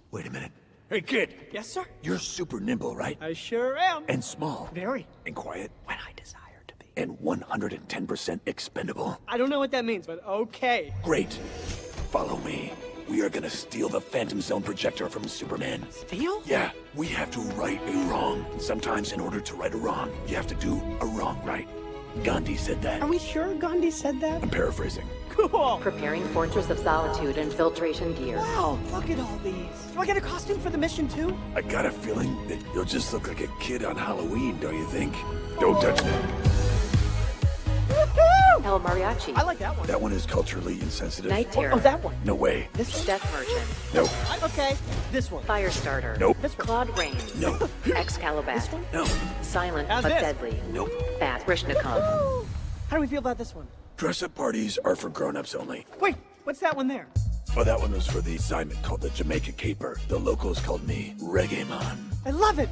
Wait a minute. Hey, kid. Yes, sir? You're super nimble, right? I sure am. And small. Very. And quiet. When I desire to be. And 110% expendable. I don't know what that means, but okay. Great. Follow me. We are gonna steal the Phantom Zone projector from Superman. Steal? Yeah, we have to right a wrong. Sometimes in order to right a wrong, you have to do a wrong right. Gandhi said that. Are we sure Gandhi said that? I'm paraphrasing. Cool. Preparing Fortress of Solitude and filtration gear. Wow, look at all these. Do I get a costume for the mission too? I got a feeling that you'll just look like a kid on Halloween, don't you think? Don't touch that. Woohoo! El Mariachi. I like that one. That one is culturally insensitive. Night Terror. Oh, that one. No way. This one. Death Merchant. No. Okay, this one. Firestarter. Nope. This one. Claude Rains. No. Excalibur. This one. No. Silent How's but this? deadly. Nope. Bat Rishnikov. Woo! How do we feel about this one? Dress-up parties are for grown-ups only. Wait, what's that one there? Oh, that one was for the assignment called the Jamaica Caper. The locals called me Reggae Man. I love it.